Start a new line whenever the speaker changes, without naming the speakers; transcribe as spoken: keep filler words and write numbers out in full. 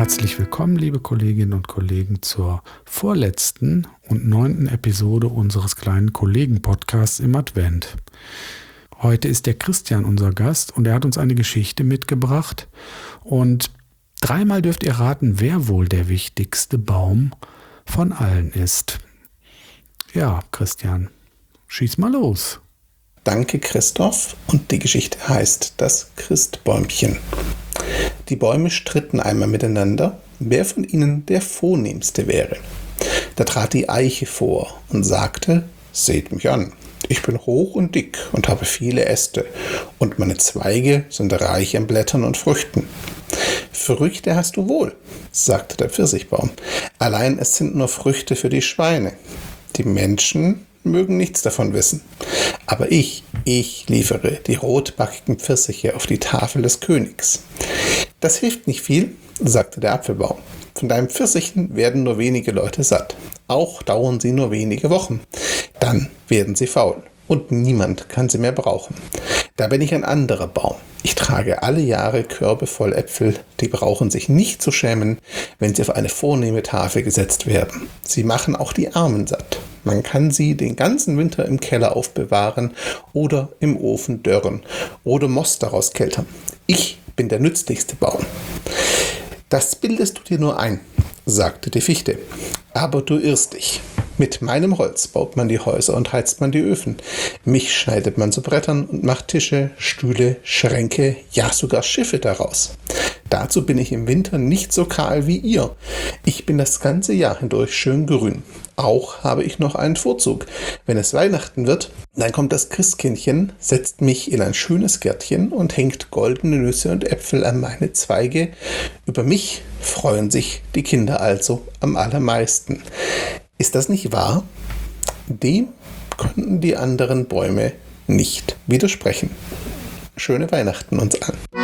Herzlich willkommen, liebe Kolleginnen und Kollegen, zur vorletzten und neunten Episode unseres kleinen Kollegen-Podcasts im Advent. Heute ist der Christian unser Gast und er hat uns eine Geschichte mitgebracht. Und dreimal dürft ihr raten, wer wohl der wichtigste Baum von allen ist. Ja, Christian, schieß mal los.
Danke, Christoph. Und die Geschichte heißt Das Christbäumchen. Die Bäume stritten einmal miteinander, wer von ihnen der vornehmste wäre. Da trat die Eiche vor und sagte: Seht mich an, ich bin hoch und dick und habe viele Äste, und meine Zweige sind reich an Blättern und Früchten. Früchte hast du wohl, sagte der Pfirsichbaum, allein es sind nur Früchte für die Schweine. Die Menschen mögen nichts davon wissen. Aber ich, ich liefere die rotbackigen Pfirsiche auf die Tafel des Königs. Das hilft nicht viel, sagte der Apfelbaum. Von deinen Pfirsichen werden nur wenige Leute satt. Auch dauern sie nur wenige Wochen. Dann werden sie faul und niemand kann sie mehr brauchen. Da bin ich ein anderer Baum. Ich trage alle Jahre Körbe voll Äpfel, die brauchen sich nicht zu schämen, wenn sie auf eine vornehme Tafel gesetzt werden. Sie machen auch die Armen satt. Man kann sie den ganzen Winter im Keller aufbewahren oder im Ofen dörren oder Most daraus keltern. Ich bin der nützlichste Baum. Das bildest du dir nur ein, sagte die Fichte. Aber du irrst dich. Mit meinem Holz baut man die Häuser und heizt man die Öfen. Mich schneidet man zu Brettern und macht Tische, Stühle, Schränke, ja sogar Schiffe daraus. Dazu bin ich im Winter nicht so kahl wie ihr. Ich bin das ganze Jahr hindurch schön grün. Auch habe ich noch einen Vorzug. Wenn es Weihnachten wird, dann kommt das Christkindchen, setzt mich in ein schönes Gärtchen und hängt goldene Nüsse und Äpfel an meine Zweige. Über mich freuen sich die Kinder also am allermeisten. Ist das nicht wahr? Dem konnten die anderen Bäume nicht widersprechen. Schöne Weihnachten uns allen.